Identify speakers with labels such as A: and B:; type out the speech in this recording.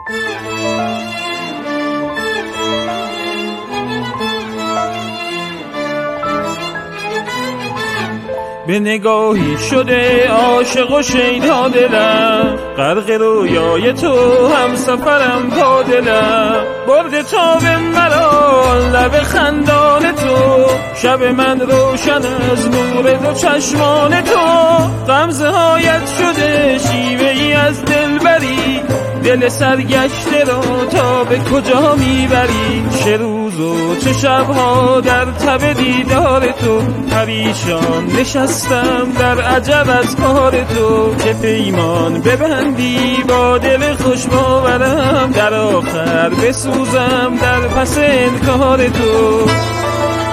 A: به نگاهی شده عاشق و شیدا دلم، غرق رویای تو هم سفرم با دلم، برده تا به مرا لب خندان تو، شب من روشن از نور دو چشمان تو، غمزه هایت شده شیوه ای از دلبری، دل سرگشته را تا به کجا میبری، چه روز و چه شبها در تب دیدار تو، پریشان نشستم در عجب از کار تو، که پیمان ببندی با دل خوش باورم، در آخر بسوزم در پس انکار تو.